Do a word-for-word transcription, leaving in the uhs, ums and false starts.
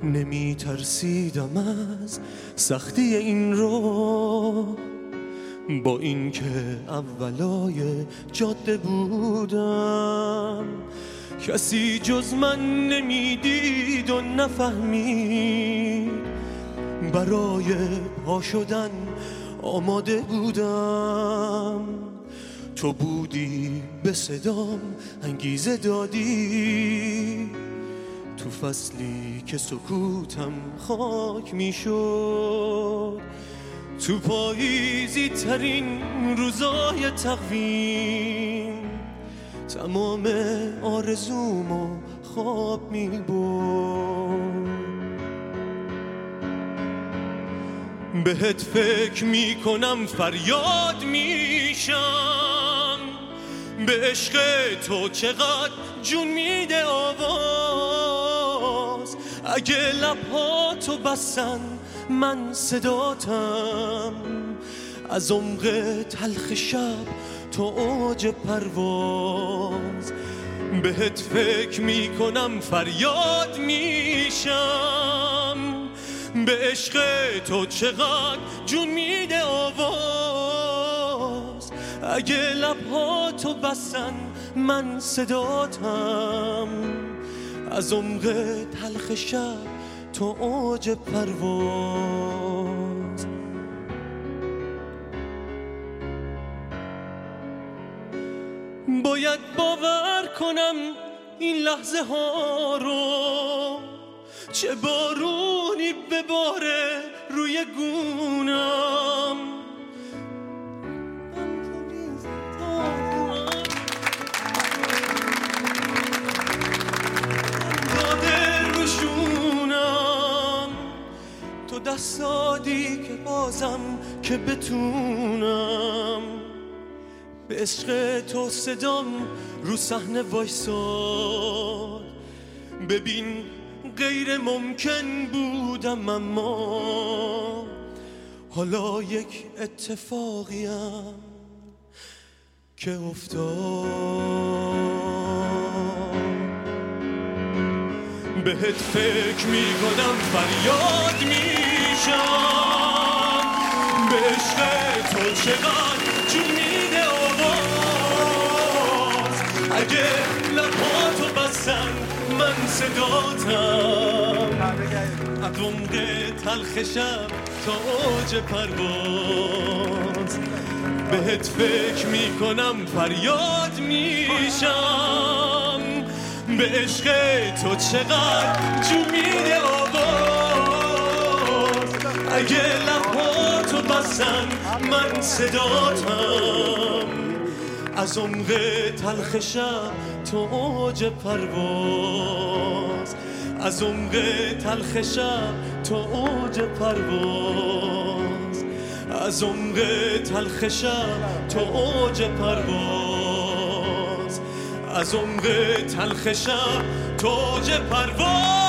نمی ترسیدم از سختی این رو، با این که اولای جاده بودم کسی جز من نمیدید و نفهمید، برای پا شدن آماده بودم. تو بودی به صدام انگیزه دادی، تو فصلی که سکوتم خاک میشد، تو پاییزی ترین روزای تقویم تمام آرزومو خواب میبرد. بهت فکر میکنم فریاد میشم، به عشق تو چقدر جون میده آواز. اگه لبهاتو بسن من صداتم، از عمق تلخ شب تو اوج پرواز. بهت فکر میکنم فریاد میشم، به عشق تو چقدر جون میده آواز. اگه لبهاتو بسن من صداتم، از عمق تلخ شب تو اوج پرواز. باید باور کنم این لحظه ها رو، چه بارونی بباره روی گونم. داده روشونم تو دست دادی که بازم که بتونم، به عشق تو صدام رو صحنه وایساد. ببین غیر ممکن بودم اما حالا یک اتفاقیم که افتاد. بهت فکر میکنم فریاد میشم، به عشق تو چقدر جون میده آواز. اگه لبهاتو بسن من صداتم، از عمق تلخ شب تا اوج پرواز. بهت فکر میکنم فریاد میشم، به عشق تو چقدر جون میده آواز. اگه لبهاتو بسن من صداتم، از عمق تلخ شب تو اوج پرواز. از عمق تلخ شب تو اوج پرواز. از عمق تلخ شب تو اوج پرواز. از عمق تلخ شب تو اوج پرواز.